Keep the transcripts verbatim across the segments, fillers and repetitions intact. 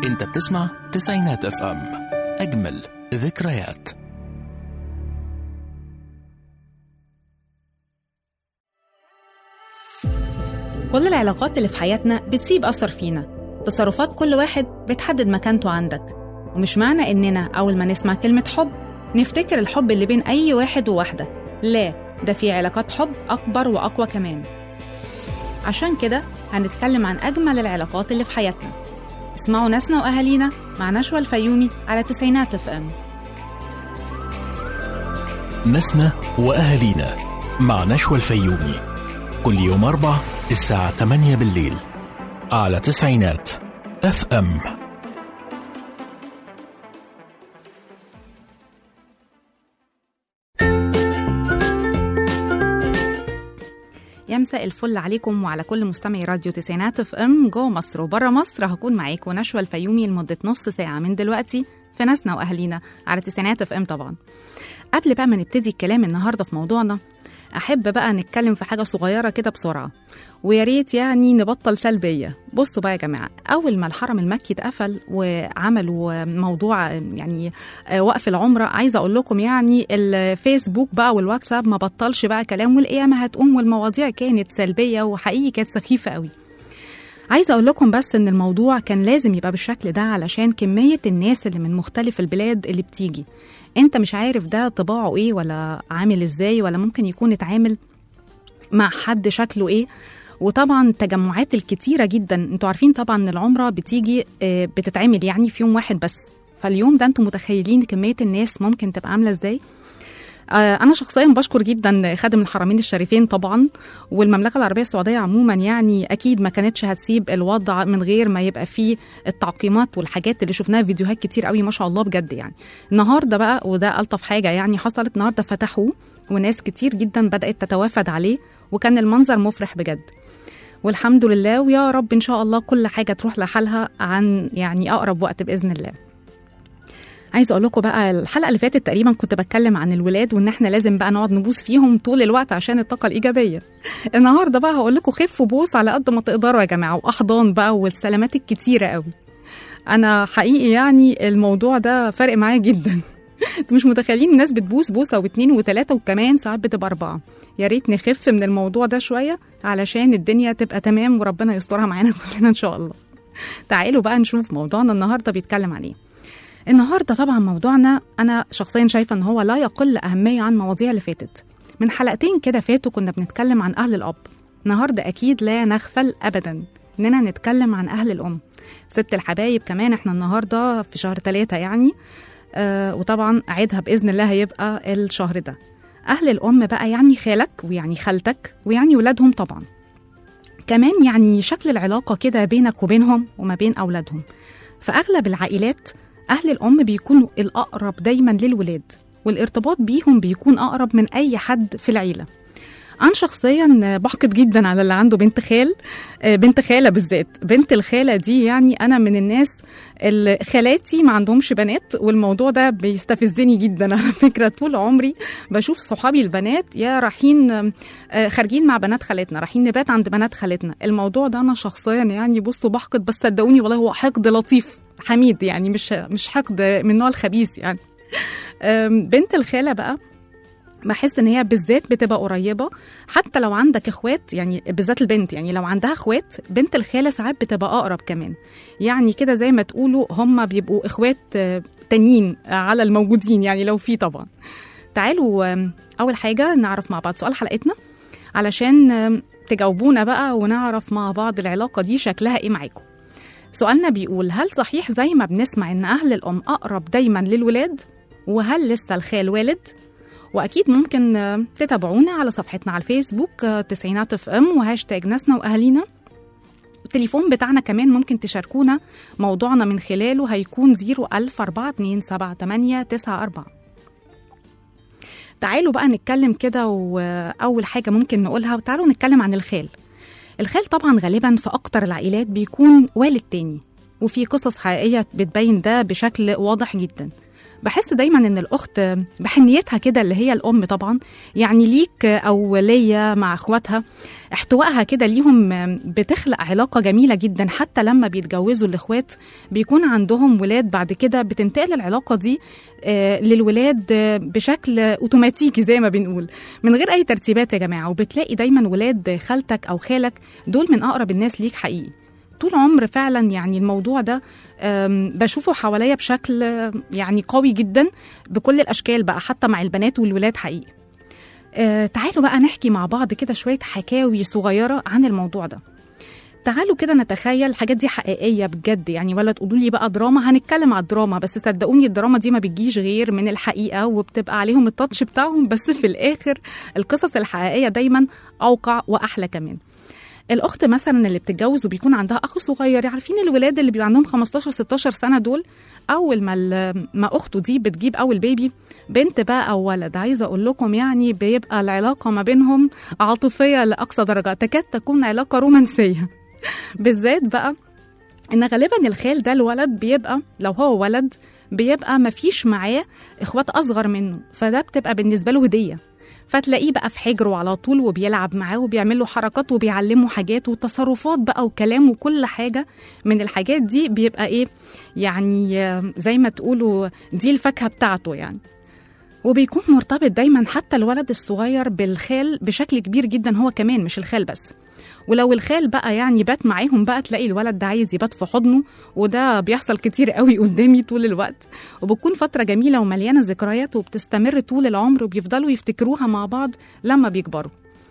انت بتسمع تسعينات اف ام، اجمل ذكريات. كل العلاقات اللي في حياتنا بتسيب أثر فينا. تصرفات كل واحد بتحدد مكانته عندك، ومش معنى إننا أول ما نسمع كلمة حب نفتكر الحب اللي بين أي واحد وواحدة. لا، ده في علاقات حب أكبر وأقوى كمان. عشان كده هنتكلم عن أجمل العلاقات اللي في حياتنا. اسمعوا ناسنا وأهالينا مع نشوى الفيومي على تسعينات اف ام. ناسنا وأهالينا مع نشوى الفيومي، كل يوم أربع الساعة ثمانية بالليل على تسعينات اف ام. يمساء الفل عليكم وعلى كل مستمعي راديو تسعينات اف ام جوه مصر وبره مصر. هكون معاكم نشوى الفيومي لمدة نص ساعة من دلوقتي في ناسنا وأهالينا على تسعينات اف ام. طبعا قبل بقى ما نبتدي الكلام النهاردة في موضوعنا، أحب بقى نتكلم في حاجة صغيرة كده بسرعة، ويا ريت يعني نبطل سلبية. بصوا بقى يا جماعة، أول ما الحرم المكي اتقفل وعملوا موضوع يعني وقف العمرة، عايزة أقول لكم يعني الفيسبوك بقى والواتساب ما بطلش بقى كلام والقيامة هتقوم، والمواضيع كانت سلبية وحقيقي كانت سخيفة قوي. عايزة أقول لكم بس إن الموضوع كان لازم يبقى بالشكل ده علشان كمية الناس اللي من مختلف البلاد اللي بتيجي. انت مش عارف ده طباعه ايه ولا عامل ازاي، ولا ممكن يكون اتعامل مع حد شكله ايه. وطبعا التجمعات الكتيرة جدا، انتوا عارفين طبعا ان العمرة بتيجي بتتعمل يعني في يوم واحد بس، فاليوم ده انتوا متخيلين كمية الناس ممكن تبقى عاملة ازاي. أنا شخصيا بشكر جدا خادم الحرمين الشريفين طبعا، والمملكة العربية السعودية عموما، يعني أكيد ما كانتش هتسيب الوضع من غير ما يبقى فيه التعقيمات والحاجات اللي شفناها في فيديوهات كتير قوي ما شاء الله بجد. يعني النهاردة بقى، وده ألطف حاجة يعني حصلت النهاردة، فتحوه وناس كتير جدا بدأت تتوافد عليه، وكان المنظر مفرح بجد والحمد لله. ويا رب إن شاء الله كل حاجة تروح لحالها عن يعني أقرب وقت بإذن الله. عايزه اقول لكم بقى، الحلقه اللي فاتت تقريبا كنت بتكلم عن الولاد وان احنا لازم بقى نقعد نبوس فيهم طول الوقت عشان الطاقه الايجابيه. النهارده بقى هقول لكم خفوا بوس على قد ما تقدروا يا جماعه، واحضان بقى والسلامات الكتيره قوي. انا حقيقي يعني الموضوع ده فارق معايا جدا. انتوا مش متخيلين الناس بتبوس بوسه واثنين وثلاثه وكمان ساعات بتبقى اربعه. يا ريت نخف من الموضوع ده شويه علشان الدنيا تبقى تمام وربنا يسترها معانا كلنا ان شاء الله. تعالوا بقى نشوف موضوعنا النهارده بيتكلم عن ايه. النهاردة طبعا موضوعنا أنا شخصيا شايفة أن هو لا يقل أهمية عن مواضيع اللي فاتت. من حلقتين كده فاتوا كنا بنتكلم عن أهل الأب، النهاردة أكيد لا نغفل أبدا أننا نتكلم عن أهل الأم، ست الحبايب. كمان إحنا النهاردة في شهر ثلاثة يعني، آه وطبعا عيدها بإذن الله هيبقى الشهر ده. أهل الأم بقى يعني خالك ويعني خالتك ويعني ولادهم طبعا، كمان يعني شكل العلاقة كده بينك وبينهم وما بين أولادهم. فأغلب العائلات أهل الأم بيكونوا الأقرب دايما للولاد، والارتباط بيهم بيكون أقرب من أي حد في العيلة. أنا شخصيا بحقد جدا على اللي عنده بنت خال، بنت خالة بالذات. بنت الخالة دي يعني أنا من الناس اللي خالاتي ما عندهمش بنات، والموضوع ده بيستفزني جدا على فكرة. طول عمري بشوف صحابي البنات يا رايحين خارجين مع بنات خالتنا، رايحين نبات عند بنات خالتنا. الموضوع ده أنا شخصيا يعني بصوا بحقد، بس صدقوني والله هو حقد لطيف حميد، يعني مش مش حقد من النوع الخبيث يعني. بنت الخالة بقى بحس ان هي بالذات بتبقى قريبه، حتى لو عندك اخوات، يعني بالذات البنت يعني لو عندها اخوات بنت الخاله ساعات بتبقى اقرب كمان، يعني كده زي ما تقولوا هم بيبقوا اخوات تانيين على الموجودين يعني لو في طبعا. تعالوا اول حاجه نعرف مع بعض سؤال حلقتنا علشان تجاوبونا بقى ونعرف مع بعض العلاقه دي شكلها ايه معاكم. سؤالنا بيقول: هل صحيح زي ما بنسمع ان اهل الام اقرب دايما للولاد؟ وهل لسه الخال والد؟ واكيد ممكن تتابعونا على صفحتنا على الفيسبوك تسعينات اف ام وهاشتاج ناسنا واهالينا. التليفون بتاعنا كمان ممكن تشاركونا موضوعنا من خلاله، هيكون صفر ألف أربعة اتنين سبعة تمانية تسعة أربعة. تعالوا بقى نتكلم كده، واول حاجه ممكن نقولها تعالوا نتكلم عن الخال. الخال طبعا غالبا في اكتر العائلات بيكون والد تاني، وفي قصص حقيقيه بتبين ده بشكل واضح جدا. بحس دايما ان الاخت بحنيتها كده اللي هي الام طبعا، يعني ليك او ليا مع اخواتها، احتوائها كده ليهم بتخلق علاقه جميله جدا. حتى لما بيتجوزوا الاخوات بيكون عندهم ولاد بعد كده، بتنتقل العلاقه دي للولاد بشكل اوتوماتيكي زي ما بنقول، من غير اي ترتيبات يا جماعه. وبتلاقي دايما ولاد خالتك او خالك دول من اقرب الناس ليك حقيقي طول عمر. فعلا يعني الموضوع ده بشوفه حواليا بشكل يعني قوي جدا بكل الاشكال بقى، حتى مع البنات والولاد حقيقي. أه تعالوا بقى نحكي مع بعض كده شويه حكاوي صغيره عن الموضوع ده. تعالوا كده نتخيل الحاجات دي حقيقيه بجد يعني، ولا تقولوا لي بقى دراما. هنتكلم على الدراما، بس صدقوني الدراما دي ما بتجيش غير من الحقيقه، وبتبقى عليهم التاتش بتاعهم، بس في الاخر القصص الحقيقيه دايما اوقع واحلى كمان. الاخت مثلا اللي بتتجوز وبيكون عندها اخ صغير، عارفين الولاد اللي بيبقى عندهم خمستاشر ستاشر سنه دول، اول ما ما اخته دي بتجيب اول بيبي، بنت بقى او ولد، عايزه اقول لكم يعني بيبقى العلاقه ما بينهم عاطفيه لاقصى درجه، تكاد تكون علاقه رومانسيه. بالذات بقى ان غالبا الخال ده الولد بيبقى لو هو ولد بيبقى ما فيش معاه اخوات اصغر منه، فده بتبقى بالنسبه له هديه، فتلاقيه بقى في حجره على طول وبيلعب معاه وبيعمل له حركات وبيعلمه حاجات وتصرفات بقى وكلام وكل حاجه من الحاجات دي بيبقى ايه يعني زي ما تقولوا دي الفاكهه بتاعته يعني. وبيكون مرتبط دايما حتى الولد الصغير بالخال بشكل كبير جدا، هو كمان مش الخال بس. ولو الخال بقى يعني بات معاهم بقى تلاقي الولد ده عايز يبات في حضنه، وده بيحصل كتير قوي قدامي طول الوقت، وبتكون فترة جميلة ومليانة ذكريات وبتستمر طول العمر، وبيفضلوا يفتكروها مع بعض لما بيكبروا.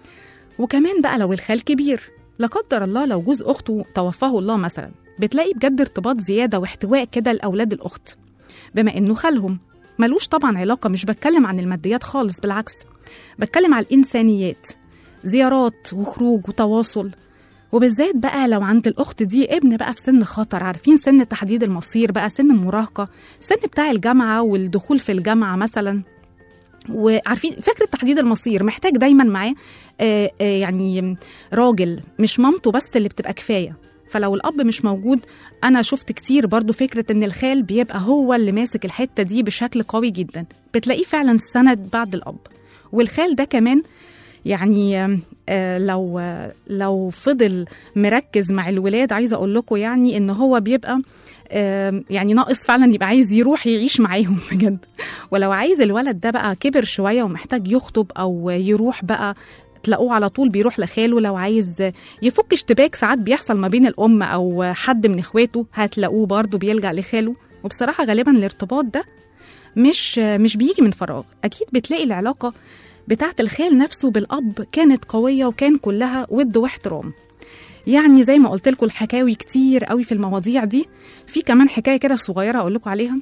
وكمان بقى لو الخال كبير، لا قدر الله لو جوز أخته توفاه الله مثلا، بتلاقي بجد ارتباط زيادة واحتواء كده لأولاد الأخت، بما إنه خالهم. ملوش طبعا علاقة، مش بتكلم عن الماديات خالص، بالعكس بتكلم على الإنسانيات، زيارات وخروج وتواصل. وبالذات بقى لو عند الأخت دي ابن بقى في سن خطر، عارفين سن تحديد المصير بقى، سن المراهقة، سن بتاع الجامعة والدخول في الجامعة مثلا. وعارفين فكرة تحديد المصير محتاج دايما معاه آه آه يعني راجل، مش مامته بس اللي بتبقى كفاية. فلو الأب مش موجود، أنا شفت كتير برضو فكرة إن الخال بيبقى هو اللي ماسك الحتة دي بشكل قوي جدا، بتلاقيه فعلا سند بعد الأب. والخال ده كمان يعني آه لو آه لو فضل مركز مع الولاد، عايزة أقول لكم يعني إن هو بيبقى آه يعني ناقص فعلا يبقى عايز يروح يعيش معاهم بجد. ولو عايز الولد ده بقى كبر شوية ومحتاج يخطب أو يروح بقى، تلاقوه على طول بيروح لخاله. لو عايز يفك اشتباك ساعات بيحصل ما بين الأم أو حد من إخواته، هتلاقوه برضو بيلجأ لخاله. وبصراحة غالبا الارتباط ده مش مش بيجي من فراغ، أكيد بتلاقي العلاقة بتاعت الخال نفسه بالأب كانت قوية وكان كلها ود واحترام. يعني زي ما قلت لكم الحكاوي كتير قوي في المواضيع دي. في كمان حكاية كده صغيرة أقول لكم عليها.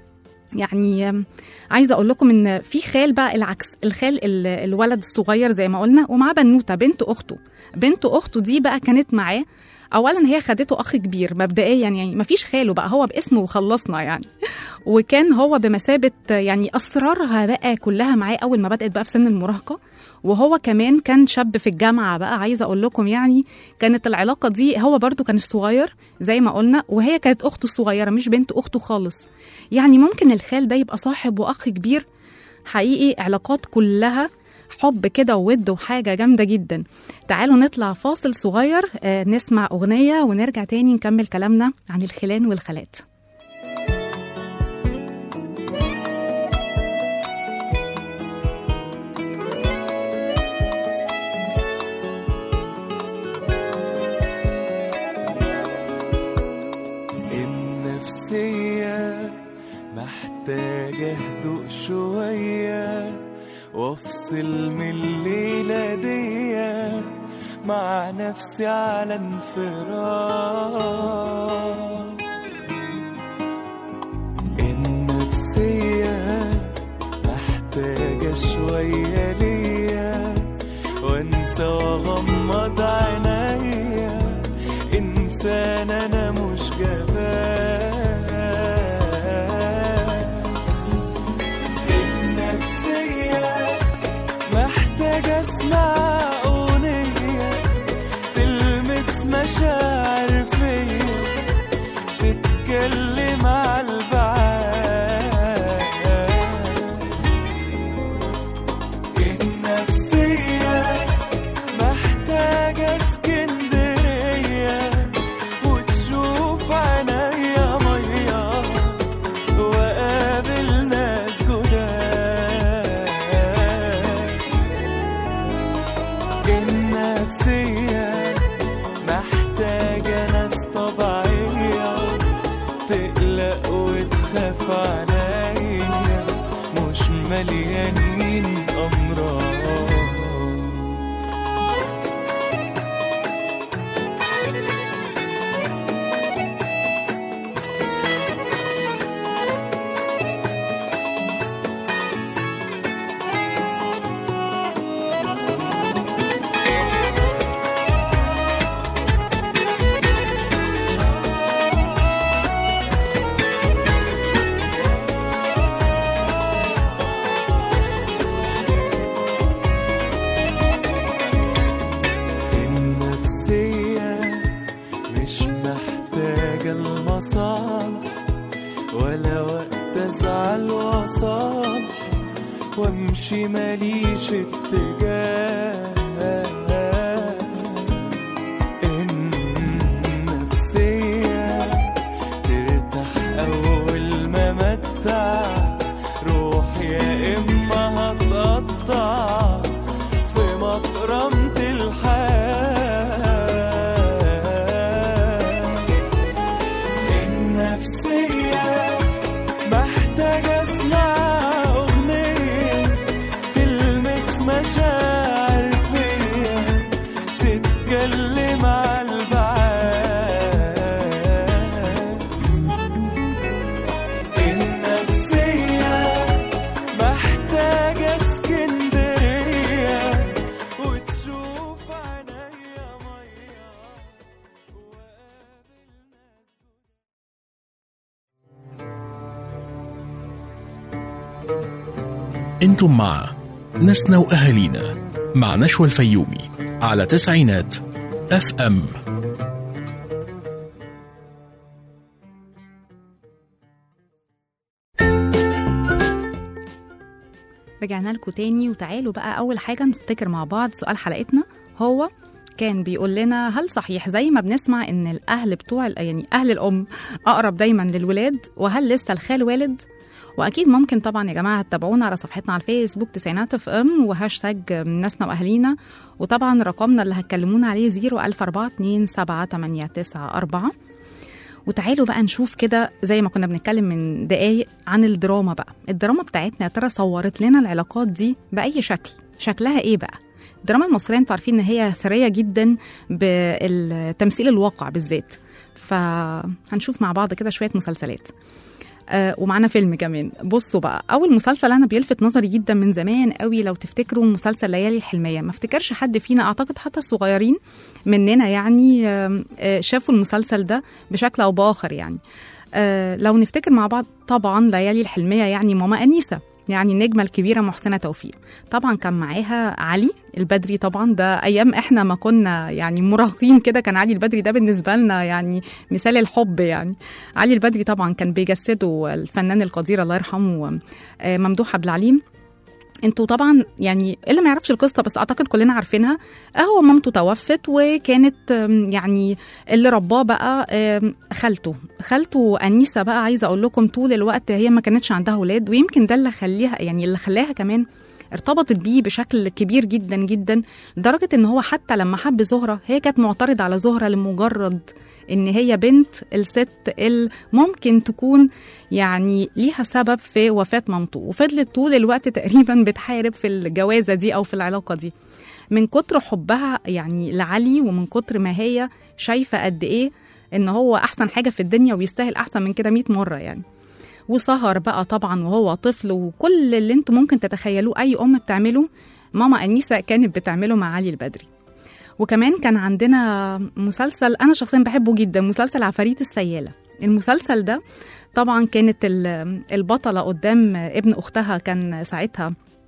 يعني عايزة أقول لكم إن في خال بقى العكس، الخال الولد الصغير زي ما قلنا ومعاه بنوتة بنت أخته. بنت أخته دي بقى كانت معاه، أولا هي خدته أخ كبير مبدئيا، يعني مفيش خاله بقى، هو باسمه وخلصنا يعني. وكان هو بمثابة يعني أسرارها بقى كلها معاه أول ما بدأت بقى في سن المراهقة، وهو كمان كان شاب في الجامعة بقى. عايزة أقول لكم يعني كانت العلاقة دي، هو برضو كان الصغير زي ما قلنا، وهي كانت أخته الصغيرة مش بنت أخته خالص. يعني ممكن الخال ده يبقى صاحب وأخ كبير حقيقي، علاقات كلها حب كده وود وحاجة جامدة جدا. تعالوا نطلع فاصل صغير، آه نسمع أغنية ونرجع تاني نكمل كلامنا عن الخلان والخالات. النفسية محتاجة هدوء شوية، وافصل من الليلة دي مع نفسي على انفراد. النفسية محتاجة شوية ليا، وانسى واغمض عينيا، انسان انا مش جبان. اسمع أغنية تلمس مشاعر فيا، تتكلم على البعاد. وامشي ماليش اتجاه. النفسية ترتاح أول ما متع، روح يا إما هتقطع في مفرمة الحياة. النفسية محتاجة اسمع أغنية تلمس مشاعر فيا، تتكلم على البعاد. النفسية محتاجة اسكندرية وتشوف عينيا مية انتم مع ناسنا وأهالينا مع نشوى الفيومي على تسعينات اف ام. رجعنا لكم تاني، وتعالوا بقى أول حاجة نفتكر مع بعض سؤال حلقتنا. هو كان بيقول لنا: هل صحيح زي ما بنسمع إن الأهل بتوع يعني أهل الأم أقرب دايما للولاد، وهل لسه الخال والد؟ واكيد ممكن طبعا يا جماعه تتابعونا على صفحتنا على الفيسبوك تسعينات اف ام وهاشتاج ناسنا واهالينا، وطبعا رقمنا اللي هتكلمونا عليه صفر ألف أربعة اتنين سبعة تمانية تسعة أربعة. وتعالوا بقى نشوف كده زي ما كنا بنتكلم من دقايق عن الدراما. بقى الدراما بتاعتنا يا ترى صورت لنا العلاقات دي باي شكل؟ شكلها ايه بقى؟ الدراما المصريه انتوا عارفين ان هي ثريه جدا بالتمثيل الواقع بالذات، فهنشوف مع بعض كده شويه مسلسلات آه ومعنا فيلم كمان. بصوا بقى، اول مسلسل انا بيلفت نظري جدا من زمان قوي لو تفتكروا مسلسل ليالي الحلميه. ما افتكرش حد فينا، اعتقد حتى الصغيرين مننا يعني آه آه شافوا المسلسل ده بشكل او باخر يعني. آه لو نفتكر مع بعض، طبعا ليالي الحلميه يعني ماما انيسه، يعني النجمه الكبيره محسنه توفيق. طبعا كان معاها علي البدري، طبعا ده ايام احنا ما كنا يعني مراهقين كده، كان علي البدري ده بالنسبه لنا يعني مثال الحب. يعني علي البدري طبعا كان بيجسده الفنان القدير الله يرحمه ممدوح عبد العليم. انتوا طبعا يعني اللي ما يعرفش القصه بس اعتقد كلنا عارفينها. هو مامته توفت، وكانت يعني اللي رباه بقى خالته خالته انيسه. بقى عايزه اقول لكم طول الوقت هي ما كانتش عندها اولاد، ويمكن ده اللي خليها يعني اللي خلاها كمان ارتبطت بيه بشكل كبير جدا جدا، لدرجه ان هو حتى لما حب زهره هي كانت معترضه على زهره لمجرد ان هي بنت الست اللي ممكن تكون يعني ليها سبب في وفاة مامته، وفضلت طول الوقت تقريبا بتحارب في الجوازة دي او في العلاقة دي من كتر حبها يعني لعلي، ومن كتر ما هي شايفة قد ايه ان هو احسن حاجة في الدنيا ويستاهل احسن من كده مئة مرة يعني. وسهر بقى طبعا وهو طفل، وكل اللي انتم ممكن تتخيلوه اي ام بتعمله ماما انيسة كانت بتعمله مع علي البدري. وكمان كان عندنا مسلسل أنا شخصيا بحبه جدا، مسلسل عفاريت السيالة. المسلسل ده طبعا كانت البطلة قدام ابن أختها كان ساعتها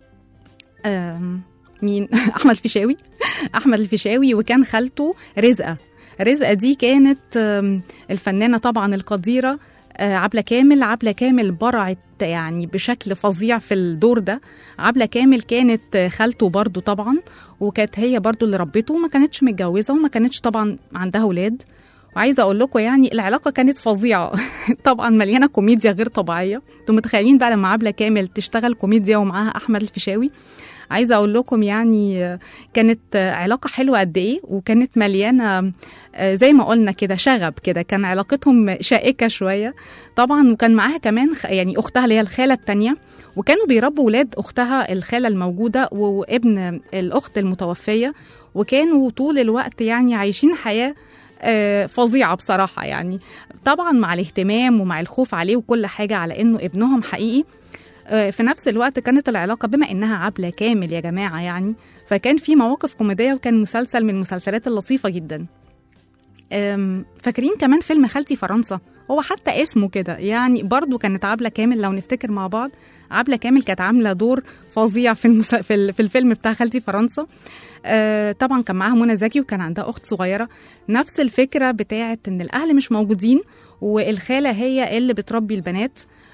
مين؟ أحمد الفيشاوي أحمد الفيشاوي وكان خالته رزقة. رزقة دي كانت الفنانة طبعا القديرة عبلة كامل. عبلة كامل برعت يعني بشكل فظيع في الدور ده. عبلة كامل كانت خالته برضو طبعا، وكانت هي برضو اللي ربته، وما كانتش متجوزة وما كانتش طبعا عندها أولاد. وعايزة أقول لكم يعني العلاقة كانت فظيعة طبعا مليانة كوميديا غير طبيعية. انتم متخيلين بقى لما عبلة كامل تشتغل كوميديا ومعاها أحمد الفيشاوي؟ عايزة أقول لكم يعني كانت علاقة حلوة قد إيه، وكانت مليانة زي ما قلنا كده شغب كده، كان علاقتهم شائكة شوية طبعا. وكان معاها كمان يعني أختها اللي هي الخالة التانية، وكانوا بيربوا ولاد أختها الخالة الموجودة وابن الأخت المتوفية، وكانوا طول الوقت يعني عايشين حياة فظيعة بصراحة يعني، طبعا مع الاهتمام ومع الخوف عليه وكل حاجة على إنه ابنهم حقيقي. في نفس الوقت كانت العلاقة بما إنها عبلة كامل يا جماعة يعني، فكان في مواقف كوميدية، وكان مسلسل من المسلسلات اللطيفة جدا. فاكرين كمان فيلم خالتي فرنسا؟ هو حتى اسمه كده يعني، برضو كانت عبلة كامل لو نفتكر مع بعض. عبلة كامل كانت عاملة دور فظيع في, المس... في, ال... في الفيلم بتاع خالتي فرنسا. آه طبعا كان معاها منى زكي، وكان عندها أخت صغيرة. نفس الفكرة بتاعت إن الأهل مش موجودين والخالة هي اللي بتربي البنات.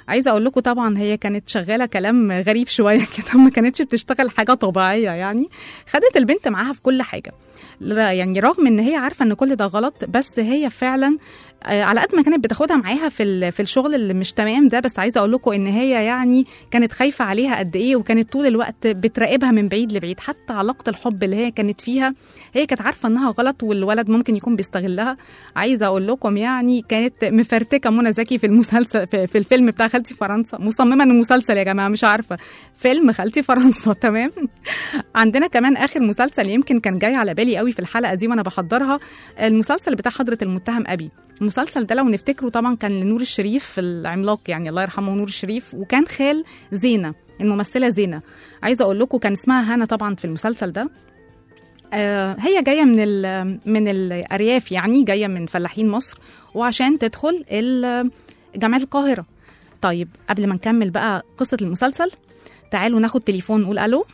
عايزه اقول لكم طبعا هي كانت شغاله كلام غريب شويه كده، ما كانتش بتشتغل حاجه طبيعيه يعني. خدت البنت معاها في كل حاجه، يعني رغم ان هي عارفه ان كل ده غلط، بس هي فعلا على قد ما كانت بتاخدها معاها في في الشغل اللي مش تمام ده، بس عايزه اقول لكم ان هي يعني كانت خايفه عليها قد ايه، وكانت طول الوقت بتراقبها من بعيد لبعيد. حتى علاقه الحب اللي هي كانت فيها هي كانت عارفه انها غلط والولد ممكن يكون بيستغلها. عايزه اقول لكم يعني كانت مفرتكه منى زكي في المسلسل في الفيلم بتاع خالتي فرنسا، مصممه انه مسلسل يا جماعه مش عارفه، فيلم خالتي فرنسا تمام. عندنا كمان اخر مسلسل يمكن كان جاي على بالي قوي في الحلقه دي وانا بحضرها، المسلسل بتاع حضرة المتهم ابي. المسلسل ده لو نفتكره طبعا كان لنور الشريف العملاق يعني الله يرحمه نور الشريف، وكان خال زينة الممثلة زينة. عايزة أقول لكم كان اسمها هنا طبعا في المسلسل ده. آه هي جاية من من الأرياف يعني، جاية من فلاحين مصر، وعشان تدخل جامعة القاهرة. طيب قبل ما نكمل بقى قصة المسلسل تعالوا ناخد تليفون نقول ألو.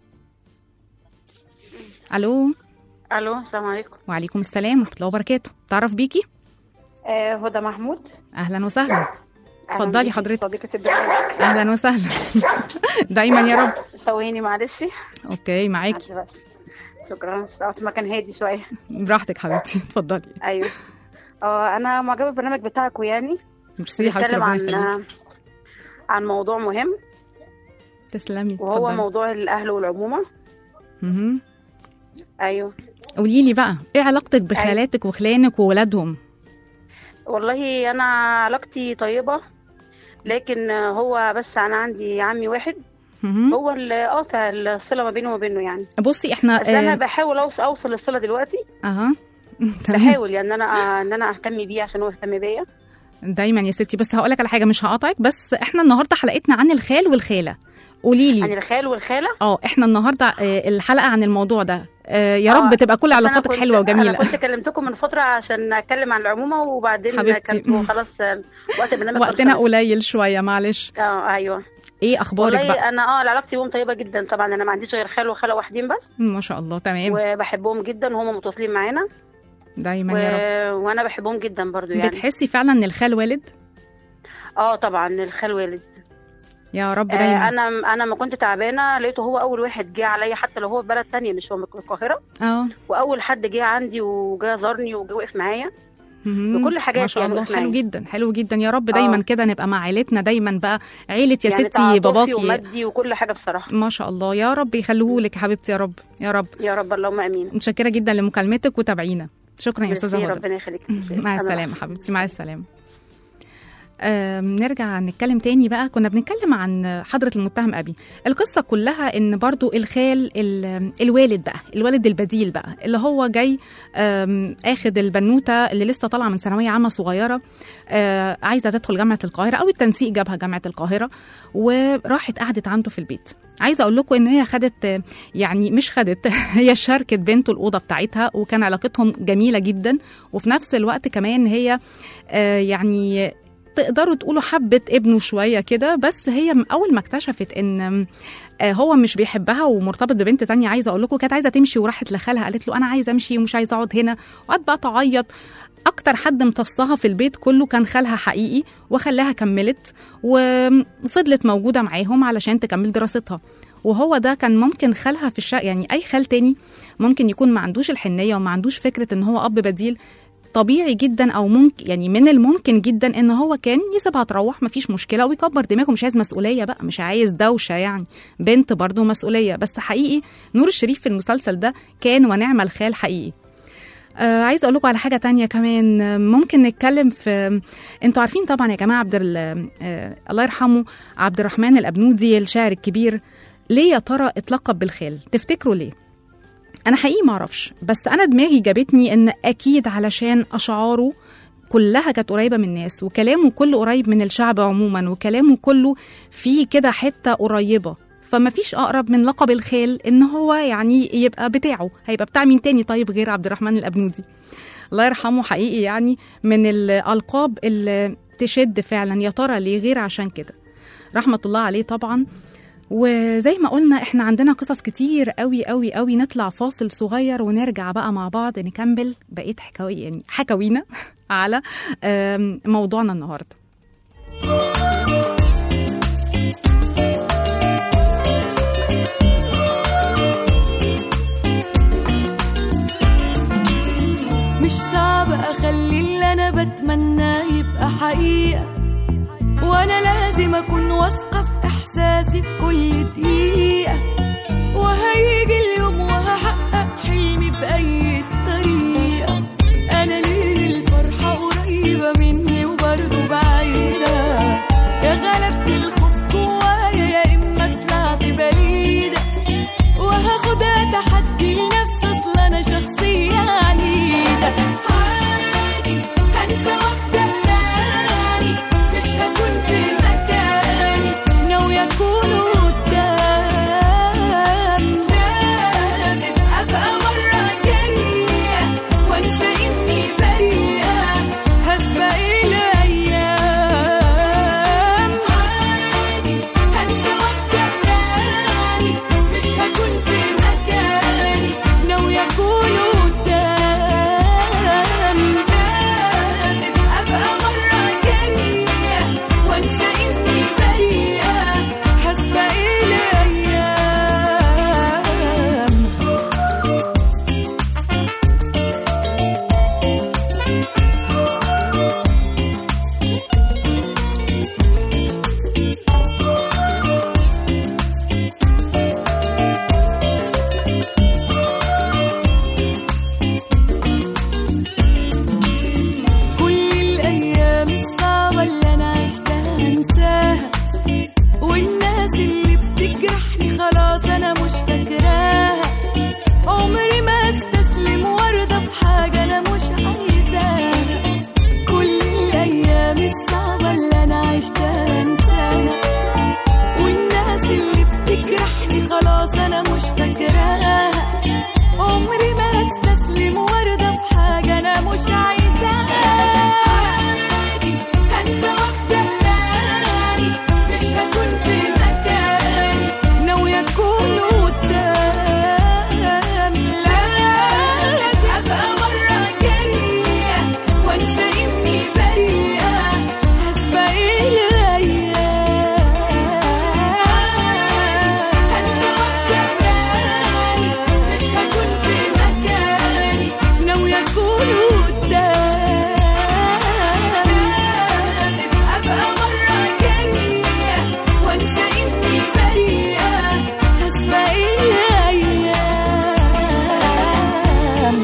ألو. ألو السلام عليكم. وعليكم السلام ورحمة الله وبركاته. تعرف بيكي؟ آه هدى محمود. اهلا وسهلا. اتفضلي حضرتك. صديقة البرنامج. اهلا وسهلا. دايما يا رب. ثواني معلش. اوكي معاكي. شكرا. استوعبت مكان هادي شويه. براحتك حبيبتي اتفضلي. ايوه اه انا معجبه بالبرنامج بتاعكم يعني. ميرسي حبيبتي. عن عن موضوع مهم. تسلمي. وهو فضلي. موضوع الاهل والعمومه. اها ايوه. قولي لي بقى ايه علاقتك بخالاتك أيوة. وخلانك وولادهم؟ والله انا علاقتي طيبه، لكن هو بس انا عندي عمي واحد هو اللي قاطع الصله ما بينه وما بينه يعني. بصي احنا بس انا بحاول اوصل اوصل للصله دلوقتي. اها بحاول يعني انا ان انا اهتم بيه عشان هو يهتم بيا دايما يا ستي. بس هقول لك على حاجه مش هقاطعك، بس احنا النهارده حلقتنا عن الخال والخاله. قولي لي عن الخال والخاله. اه احنا النهارده الحلقه عن الموضوع ده. آه يا رب تبقى كل علاقاتك حلوه وجميله. انا كنت كلمتكم من فتره عشان اتكلم عن العمومه، وبعدين كانت خلاص وقت البرنامج وقتنا قليل شويه معلش. اه ايوه. ايه اخبارك والله بقى؟ انا اه علاقتي بيهم طيبه جدا طبعا. انا ما عنديش غير خال وخاله واحدين بس. ما شاء الله تمام. وبحبهم جدا وهم متواصلين معانا دايما و... يا رب. وانا بحبهم جدا برضو يعني. بتحسي فعلا ان الخال والد؟ اه طبعا الخال والد يا رب دايما. آه انا انا ما كنت تعبانه لقيته هو اول واحد جه عليا، حتى لو هو في بلد تانية مش هو من القاهره. اه واول حد جه عندي وجا زارني وجا وقف معايا بكل حاجات. ما شاء الله يعني حلو جدا حلو جدا. يا رب دايما كده نبقى مع عيلتنا دايما بقى، عيله يا يعني ستي باباكي ومادي وكل حاجه بصراحه. ما شاء الله يا رب يخلوه لك حبيبتي يا رب يا رب يا رب اللهم امين. متشكره جدا لمكالمتك وتابعينا. شكرا يا استاذه هدى. ربنا يخليك. مع السلامه حبيبتي. مع السلامه. آه نرجع نتكلم تاني بقى. كنا بنتكلم عن حضرة المتهم أبي. القصة كلها إن برضو الخال الوالد بقى الوالد البديل بقى اللي هو جاي آخد البنوتة اللي لسه طالعة من ثانوية عامة صغيرة، آه عايزة تدخل جامعة القاهرة أو التنسيق جابها جامعة القاهرة، وراحت قعدت عنده في البيت. عايزة أقول لكم إن هي خدت يعني مش خدت هي شاركت بنته الأوضة بتاعتها، وكان علاقتهم جميلة جدا. وفي نفس الوقت كمان هي آه يعني تقدروا تقولوا حبت ابنه شوية كده. بس هي أول ما اكتشفت إن هو مش بيحبها ومرتبط ببنت تانية، عايزة أقول لكم كانت عايزة تمشي وراحت لخالها قالت له أنا عايزة أمشي ومش عايزة أقعد هنا، وقعدت بقى تعيط. أكتر حد امتصها في البيت كله كان خالها حقيقي، وخلاها كملت وفضلت موجودة معاهم علشان تكمل دراستها. وهو ده كان ممكن خالها في الشقة، يعني أي خال تاني ممكن يكون ما عندوش الحنية وما عندوش فكرة إن هو أب بديل، طبيعي جدا او ممكن يعني من الممكن جدا ان هو كان يسيبها تروح مفيش مشكله ويكبر دماغه، مش عايز مسؤوليه بقى، مش عايز دوشه يعني، بنت برضو مسؤوليه. بس حقيقي نور الشريف في المسلسل ده كان ونعم الخال حقيقي. آه عايز اقول لكم على حاجه تانية كمان ممكن نتكلم في. انتوا عارفين طبعا يا جماعه عبد آه الله يرحمه عبد الرحمن الابنودي الشاعر الكبير، ليه يا ترى اتلقب بالخال؟ تفتكروا ليه؟ أنا حقيقي ما أعرفش، بس أنا دماغي جابتني إن أكيد علشان أشعاره كلها كانت قريبة من الناس، وكلامه كله قريب من الشعب عموما، وكلامه كله فيه كده حتة قريبة. فما فيش أقرب من لقب الخال إن هو يعني يبقى بتاعه. هيبقى بتاع مين تاني طيب غير عبد الرحمن الأبنودي الله يرحمه؟ حقيقي يعني من الألقاب اللي تشد فعلا. يا ترى ليه غير عشان كده؟ رحمة الله عليه طبعا. وزي ما قلنا احنا عندنا قصص كتير قوي قوي قوي. نطلع فاصل صغير ونرجع بقى مع بعض نكمل بقية حكاوي يعني حكاوينا على موضوعنا النهارده. بتمنى يبقى حقيقة، وانا لازم اكون واثقة في احساسي في كل دقيقة، وهيجي اليوم وهحقق حلمي بأي طريقة. انا ليه الفرحة قريبة مني وبرضه بعيدة، يا غلبت الخوف جوايا يا اما طلعت بعيدة، وهاخدها تحدي لنفسي اصل انا شخصية عنيدة. عادي هنسى وابدأ تاني، مش هكون في مكاني، ناوية اكون قدام، لازم ابقى مرة جاية وانسى اني بريئة، هسبق الايام. عادي هنسى وابدأ تاني، مش هكون في مكاني، ناوية اكون قدام، لازم ابقى مرة جاية وانسى اني بريئة، هسبق الايام. كل الأيام الصعبة اللي أنا عشتها هنساها، والناس اللي بتجرحني خلاص أنا مش فاكراها، عمري ما استسلم وارضى بحاجة أنا مش عايزاها. كل الأيام الصعبة اللي أنا عشتها هنساها، والناس اللي بتجرحني خلاص أنا مش فاكراها، عمري ما استسلم وارضى بحاجة أنا مش عايزاها. عادي هنسى وابدأ تاني، مش هكون في مكاني، ناوية أكون قدام، لازم أبقى مرة جاية وانسى إني بريئة، هسبق الأيام. هنسى وابدأ تاني، مش هكون في مكاني، ناوية أكون قدام، لازم أبقى مرة جاية وانسى إني بريئة، هسبق الأيام.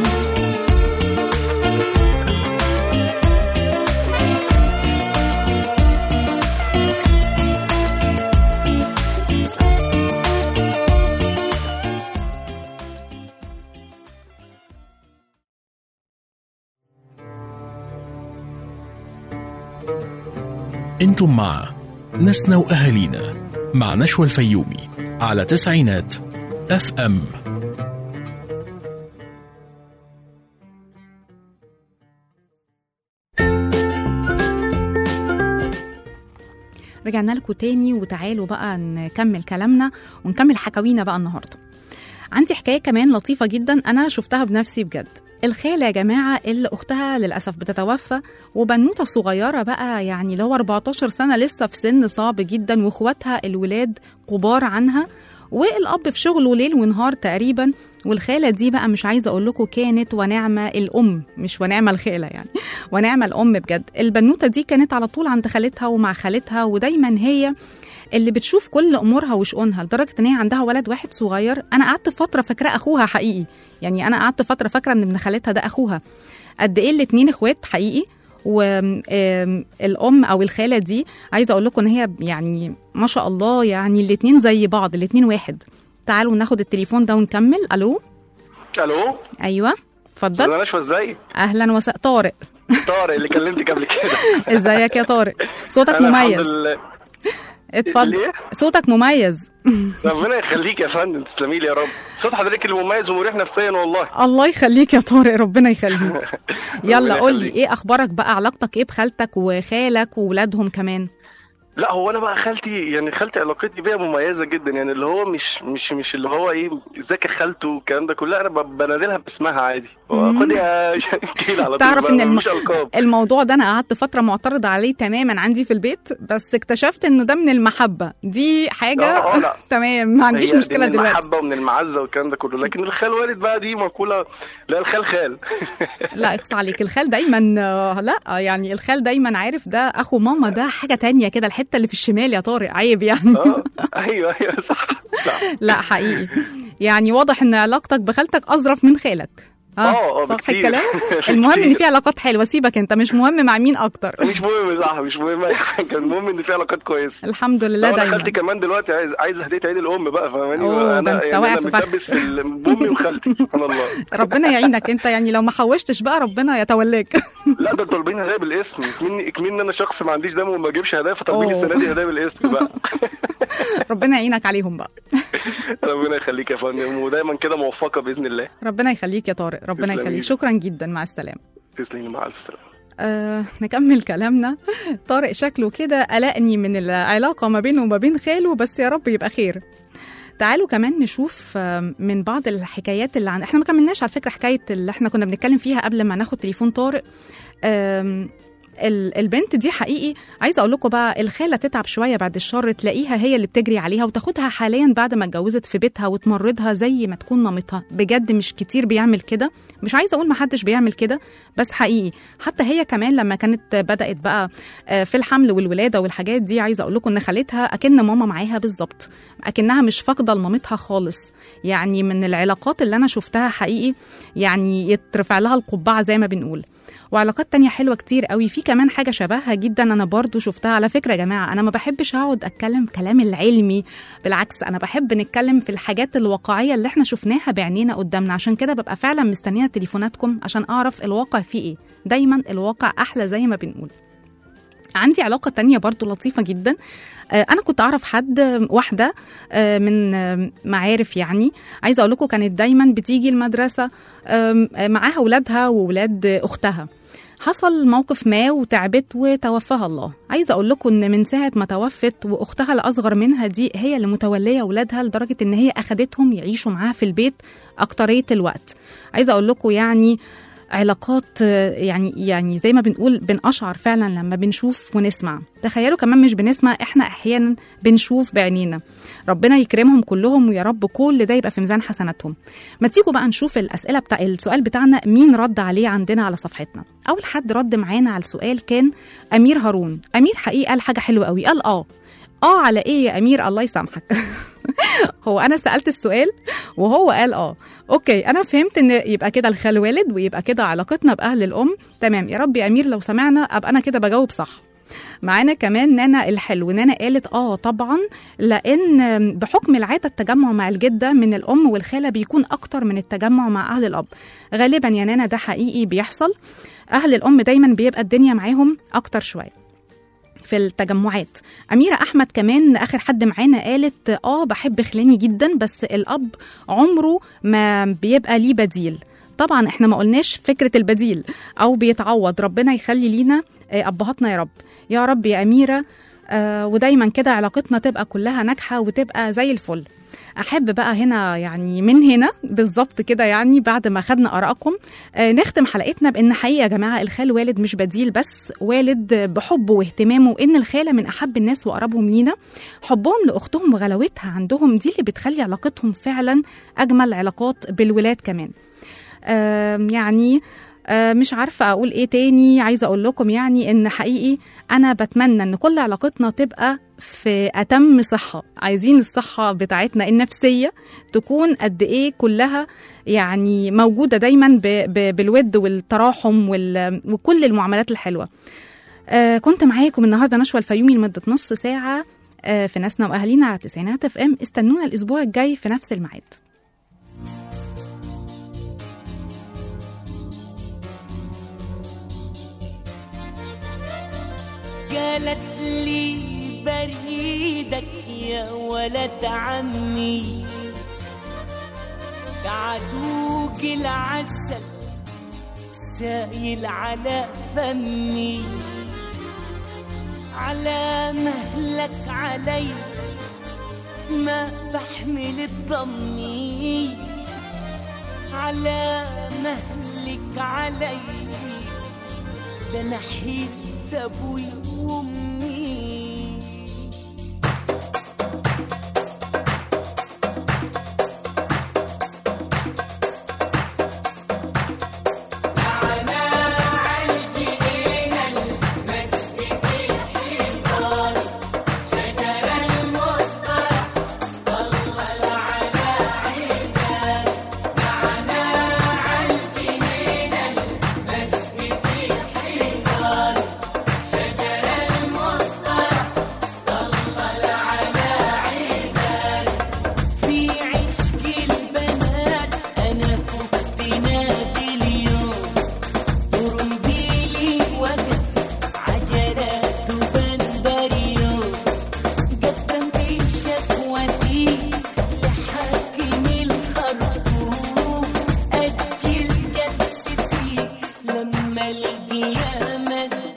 انتم مع ناسنا وأهالينا مع نشوى الفيومي على تسعينات اف ام. رجعنا لكم تاني، وتعالوا بقى نكمل كلامنا ونكمل حكاوينا بقى النهارده. عندي حكايه كمان لطيفه جدا انا شفتها بنفسي بجد. الخالة يا جماعة اللي أختها للأسف بتتوفى، وبنوتة صغيرة بقى يعني اللي هو أربعتاشر سنة لسه في سن صعب جدا، وإخواتها الولاد كبار عنها، والأب في شغله ليل ونهار تقريبا. والخالة دي بقى مش عايزة أقول لكم كانت ونعمة الأم، مش ونعمة الخالة يعني، ونعمة الأم بجد. البنوتة دي كانت على طول عند خالتها ومع خالتها، ودايما هي اللي بتشوف كل امورها وشؤونها، لدرجه ان هي عندها ولد واحد صغير. انا قعدت فتره فاكره اخوها حقيقي، يعني انا قعدت فتره فاكره ان ابن خالتها ده اخوها. قد ايه الاتنين اخوات حقيقي. والام او الخاله دي عايزه اقول لكم ان هي يعني ما شاء الله، يعني الاتنين زي بعض، الاتنين واحد. تعالوا ناخد التليفون ده ونكمل. الو. الو. ايوه اتفضل. استاذ نشوى ازيك؟ اهلا وسهلا. طارق. طارق اللي كلمتك قبل كده. ازيك يا طارق؟ صوتك مميز. اتفضل. صوتك مميز. ربنا يخليك يا فندم، تسلمي لي يا رب. صوت حضرتك اللي مميز ومريح نفسيا والله. الله يخليك يا طارق، ربنا يخليك. يلا قول لي ايه اخبارك بقى، علاقتك ايه بخالتك وخالك وولادهم كمان؟ لا هو انا بقى خالتي يعني خالتي علاقتي بيها مميزه جدا، يعني اللي هو مش مش مش اللي هو ايه ازيك يا خالته والكلام ده كله، انا ب- بنادلها باسمها عادي، خد يا كيل على طول. تعرف بقى ان الم... مش القاب. الموضوع ده انا قعدت فتره معترضه عليه تماما عندي في البيت، بس اكتشفت انه ده من المحبه، دي حاجه اه اه لا تمام ما عنديش هي دي مشكله من دلوقتي. المحبه ومن المعزه والكلام ده كله، لكن الخال والد بقى دي مقوله، لا الخال خال. لا اخص عليك، الخال دايما آه، لا يعني الخال دايما عارف ده اخو ماما، ده حاجه تانية كده، الحته اللي في الشمال يا طارق عيب يعني. اه ايوه ايوه صح صح. لا حقيقي يعني واضح ان علاقتك بخالتك اظرف من خالك. اه اه صح بكتير. الكلام. المهم ان في علاقات حلوه، سيبك انت مش مهم مع مين اكتر. مش مهم صح، مش مهم اي حاجه، المهم ان في علاقات كويسه. الحمد لله لا انا دايما. خالتي كمان دلوقتي عايز عايز هديه عيد الام بقى، فاهماني؟ أوه، ده انا أنت يعني واقع انا في فخ. متلبس في ال- بامي وخالتي سبحان الله. ربنا يعينك انت، يعني لو ما حوشتش بقى ربنا يتولاك. لا ده طالبين هدايا بالاسم، اكمني اكمني انا شخص ما عنديش دم وما اجيبش هدايا، فطالبين أوه. السنه دي هدايا بالاسم بقى. ربنا يعينك عليهم بقى. ربنا يخليك يا فندم، ودايما كده موفقه باذن الله. ربنا يخليك يا طارق، ربنا تسلمي. يخليك، شكرا جدا، مع السلامه. تسلمي مع الف سلامه. آه، نكمل كلامنا. طارق شكله كده قلقني من العلاقة ما بينه وما بين خاله، بس يا رب يبقى خير. تعالوا كمان نشوف آه، من بعض الحكايات اللي عن احنا ما كملناش على فكرة حكاية اللي احنا كنا بنتكلم فيها قبل ما ناخد تليفون طارق. آم، ال- البنت دي حقيقي عايزه اقول لكم بقى، الخاله تتعب شويه بعد الشر تلاقيها هي اللي بتجري عليها وتاخدها حاليا بعد ما اتجوزت في بيتها وتمرضها زي ما تكون مامتها. بجد مش كتير بيعمل كده، مش عايزه اقول ما حدش بيعمل كده، بس حقيقي حتى هي كمان لما كانت بدات بقى آه، في الحمل والولاده والحاجات دي، عايزه اقول لكم ان خالتها اكن ماما معاها بالظبط، اكنها مش فاقده لمامتها خالص. يعني من العلاقات اللي انا شفتها حقيقي يعني يترفع لها القبعه زي ما بنقول. وعلاقات تانية حلوة كتير قوي. في كمان حاجة شبهها جدا أنا برضو شفتها. على فكرة يا جماعة أنا ما بحبش أقعد أتكلم كلام العلمي، بالعكس أنا بحب نتكلم في الحاجات الواقعية اللي احنا شفناها بعينينا قدامنا، عشان كده ببقى فعلا مستنية تليفوناتكم عشان أعرف الواقع فيه إيه. دايما الواقع أحلى زي ما بنقول. عندي علاقة تانية برضو لطيفة جدا. أنا كنت أعرف حد، واحدة من معارف يعني، عايزة أقول لكم كانت دايما بتيجي المدرسة معاها أولادها وولاد أختها. حصل موقف ما وتعبت وتوفاها الله. عايزة أقول لكم إن من ساعة ما توفت وأختها الأصغر منها دي هي اللي متولية أولادها، لدرجة إن هي أخدتهم يعيشوا معاها في البيت أكترية الوقت. عايزة أقول لكم يعني علاقات يعني يعني زي ما بنقول بنقشعر فعلا لما بنشوف ونسمع. تخيلوا كمان مش بنسمع، احنا احيانا بنشوف بعينينا. ربنا يكرمهم كلهم ويا رب كل ده يبقى في ميزان حسناتهم. ما تيجوا بقى نشوف الاسئله بتاع السؤال بتاعنا مين رد عليه عندنا على صفحتنا. اول حد رد معانا على السؤال كان امير هارون. امير حقيقه قال حاجه حلوه قوي، قال اه اه على ايه يا امير الله يسامحك. هو انا سالت السؤال وهو قال اه اوكي، انا فهمت ان يبقى كده الخال والد ويبقى كده علاقتنا باهل الام تمام. يا رب يا امير لو سمعنا ابقى انا كده بجاوب صح. معانا كمان نانا الحلو. نانا قالت اه طبعا، لان بحكم العاده التجمع مع الجده من الام والخاله بيكون اكتر من التجمع مع اهل الاب. غالبا يا نانا ده حقيقي بيحصل، اهل الام دايما بيبقى الدنيا معاهم اكتر شويه في التجمعات. أميرة أحمد كمان آخر حد معانا قالت آه بحب خلاني جدا، بس الأب عمره ما بيبقى ليه بديل. طبعا احنا ما قلناش فكرة البديل أو بيتعوض، ربنا يخلي لينا أبهاتنا يا رب. يا رب يا أميرة، آه ودايما كده علاقتنا تبقى كلها ناجحة وتبقى زي الفل. أحب بقى هنا يعني من هنا بالظبط كده يعني بعد ما خدنا آرائكم آه نختم حلقتنا بأن حقيقة يا جماعة الخال والد مش بديل، بس والد بحبه واهتمامه، وإن الخالة من أحب الناس وأقربهم لينا. حبهم لأختهم وغلاوتها عندهم دي اللي بتخلي علاقتهم فعلا أجمل علاقات بالولاد كمان. آه يعني آه مش عارفة أقول إيه تاني. عايزة أقول لكم يعني إن حقيقي أنا بتمنى إن كل علاقتنا تبقى في أتم صحة. عايزين الصحة بتاعتنا النفسية تكون قد إيه كلها يعني موجودة دايما ب ب بالود والتراحم وكل المعاملات الحلوة. آه كنت معاكم النهاردة نشوى الفيومي لمدة نص ساعة آه في ناسنا وأهالينا على تسعينات اف ام. استنونا الأسبوع الجاي في نفس الميعاد. قالت لي بريدك يا ولد عمي، كعدوك العسل سايل على فمي، على مهلك علي ما بحمل الضمي، على مهلك علي ده نحيت أبوي وأمي. لما القيامة